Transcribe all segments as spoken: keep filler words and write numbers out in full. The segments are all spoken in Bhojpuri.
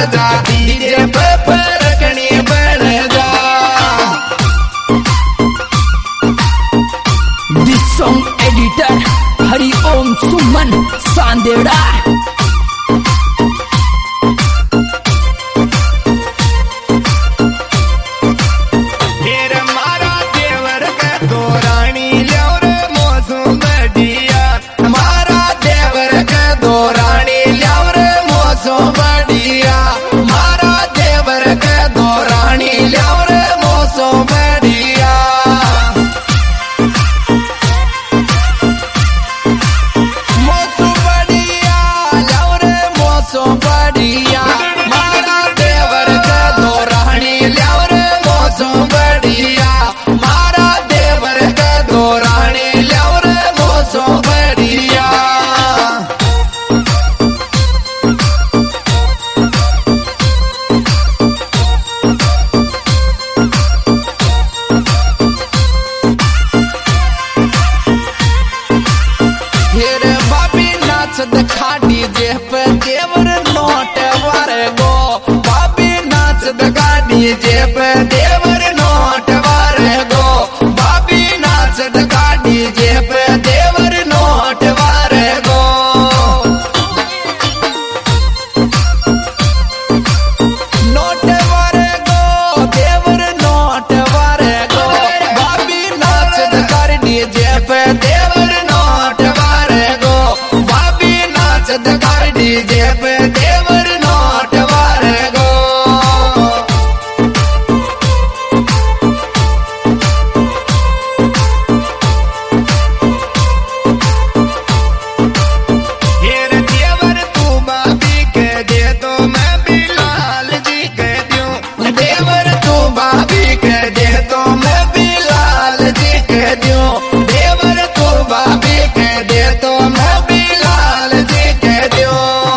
जा डीजे पे परकनी बढ़ जा। This song editor Hari Om Suman सांदेड़ा। दिखा डीजे पे देवर नोट वारे गो बाबी नाच दिखा डीजे पे देवर नोट वारे गो बाबी नाच दिखा डीजे पे देवर नोट वारे गो। नोट वारे गो देवर नोट वारे गो बाबी नाच दिखा डीजे पे देवर नोट वारे गो बाबी नाच दिखा डीजे पे देवर नोट वारे गो। हेर देवर तू बाबी के दे तो मैं भी लाल जी के दूं देवर तू बाबी के दे तो मैं भी लाल जी के दूं देवर तू बाबी के दे तो मैं भी लाल जी के दूं।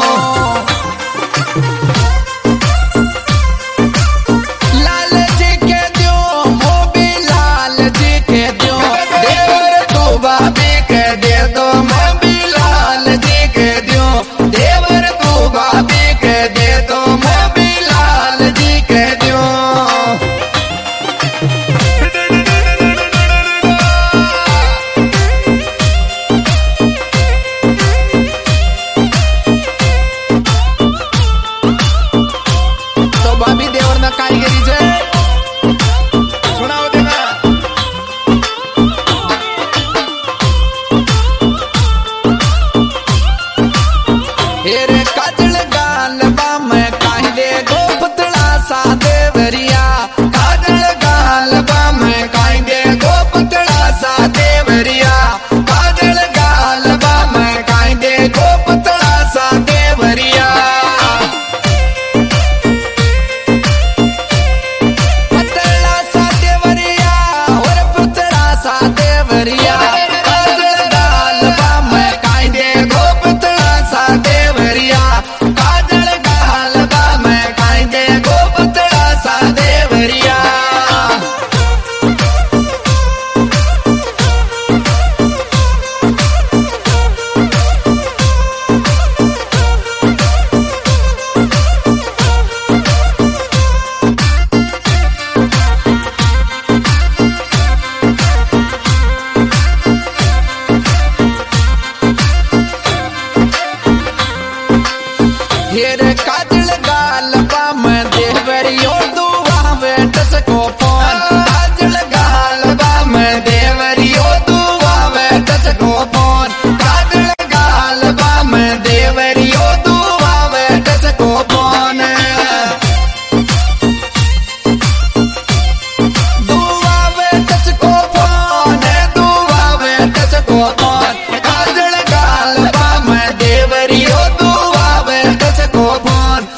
लाल जी के दूं वो भी लाल जी के दूं देवर तू बाबी के दे तो मैं भी लाल जी के दूं देवर तू बाबी के दे तो मैं भी लाल जी के दूं। तो बाबी देवर ना कारीगरी जे सुनाओ देना। हेरे काजल गाल बाम काहे गो पतला सा देवरिया काजल गाल बाम काहे गो पतला सा देवरिया काजल गाल बाम काहे गो पतला सा देवरिया। पतला सा देवरिया और पतला सा देवरिया काजल गाल बाम काहे गो पतला सा देवरिया काजल गाल बाम काहे गो पतला सा देवरिया। हेर काजल गाल बाम देवरियो दुआ वेटस को फोन काजल गाल बाम देवरियो दुआ वेटस को फोन काजल गाल बाम देवरियो दुआ वेटस को फोन दुआ वेटस को फोन दुआ वेटस को फोन काजल गाल बाम देवरियो दुआ वेटस को फोन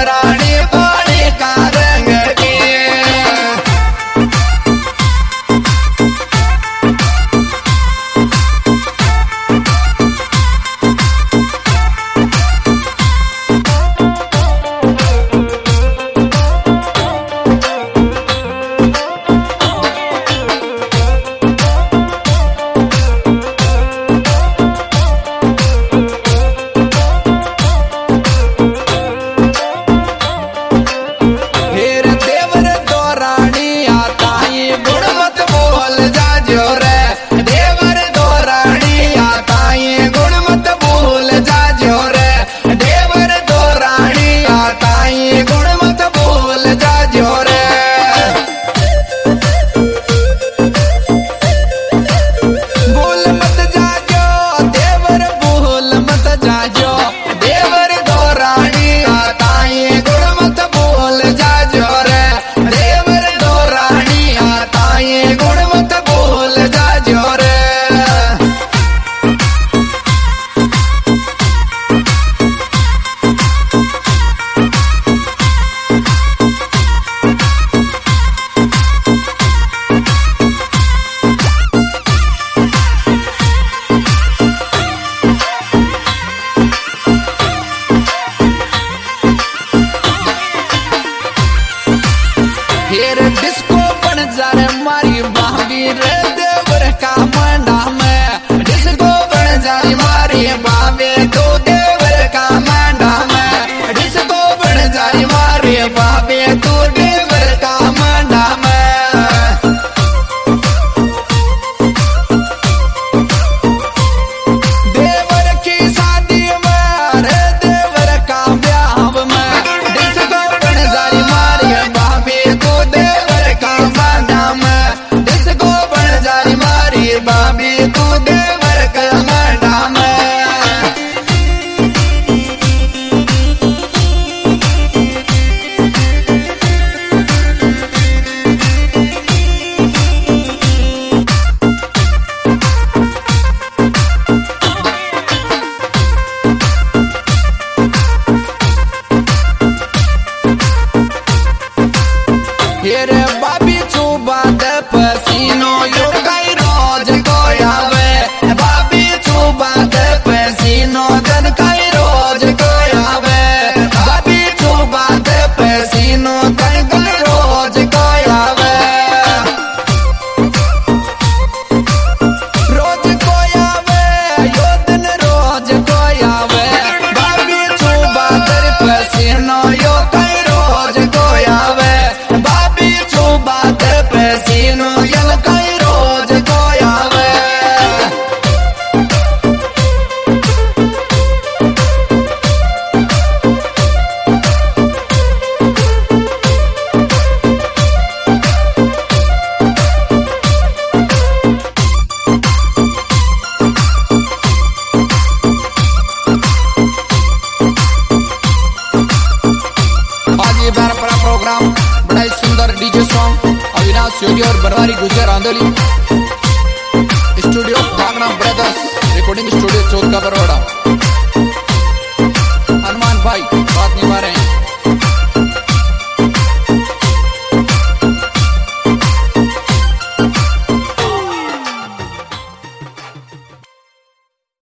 रानी पानी का रंग की। और बनवारी गुजर आंदोली स्टूडियो भागना ब्रदर्स रिकॉर्डिंग स्टूडियो चौथ का बरोड़ा।